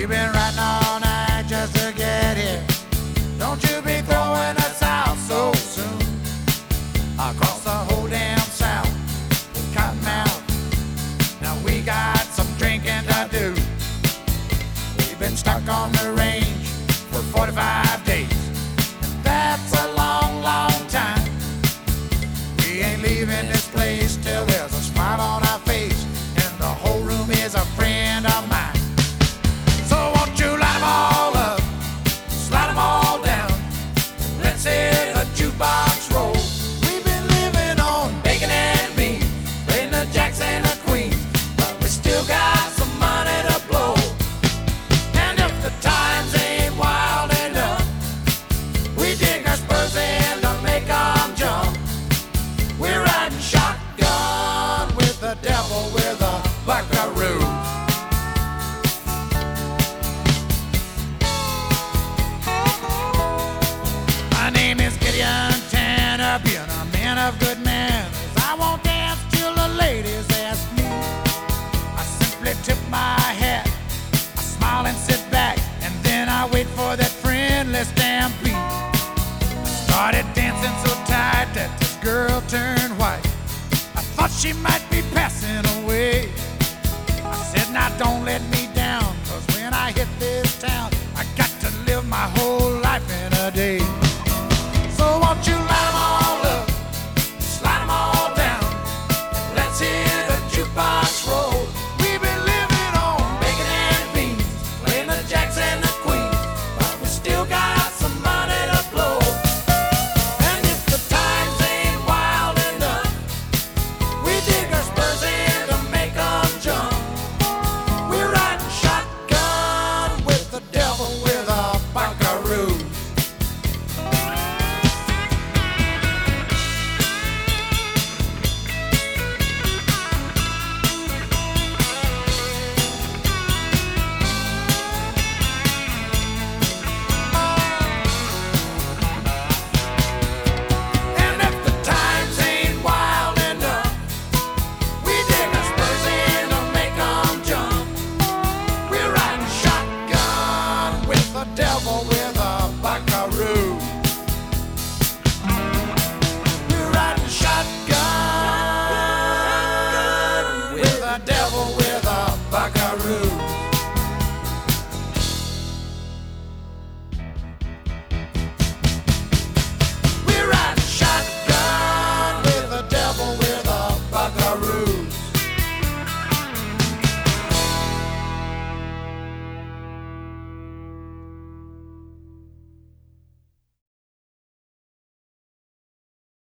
We've been riding all night just to get here. Don't you be throwing us out so soon. Across the whole damn South, Cottonmouth. Now we got some drinking to do. We've been stuck on the range for 45 days. And that's a long, long time. We ain't leaving this place till there's a smile on our face and the whole room is a friend of mine. So won't you light 'em all up, slide 'em all down. Let's hear the jukebox roll. We've been living on bacon and beans, playing the jacks and the queens, but we still got some money to blow. And if the times ain't wild enough, we dig our spurs in to make 'em jump. We're riding shotgun with the devil with a buckaroo. My name is Gideon Tanner, being a man of good manners. I won't dance till the ladies ask me. I simply tip my hat, I smile and sit back, and then I wait for that friendly stampede. Started dancing so tight that this girl turned white. I thought she might be passing away. I said, now don't let me down, 'cause when I hit this town, I got to live my whole